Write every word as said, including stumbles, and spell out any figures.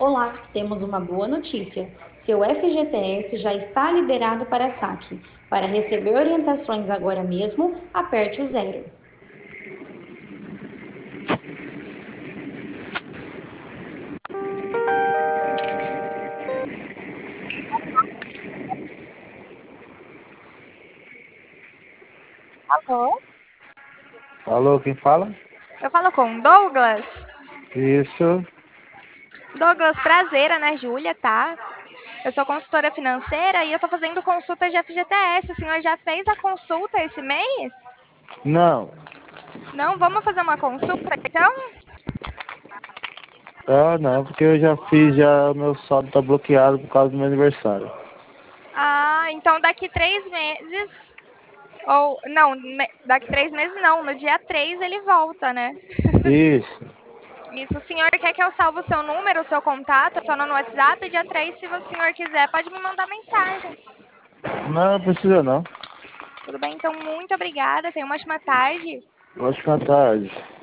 Olá, temos uma boa notícia. Seu F G T S já está liberado para saque. Para receber orientações agora mesmo, aperte o zero. Alô? Alô, quem fala? Eu falo com o Douglas. Isso. Douglas, prazer, Ana Júlia, tá? Eu sou consultora financeira e eu tô fazendo consulta de F G T S. O senhor já fez a consulta esse mês? Não. Não, vamos fazer uma consulta então? Ah, não, porque eu já fiz, já meu saldo tá bloqueado por causa do meu aniversário. Ah, então daqui três meses. Ou, não, me- daqui três meses não, no dia três ele volta, né? Isso. Isso, o senhor quer que eu salve o seu número, o seu contato, só no WhatsApp? Dia três, se o senhor quiser, pode me mandar mensagem. Não precisa não. Tudo bem? Então, muito obrigada. Tenha uma ótima tarde. Ótima tarde.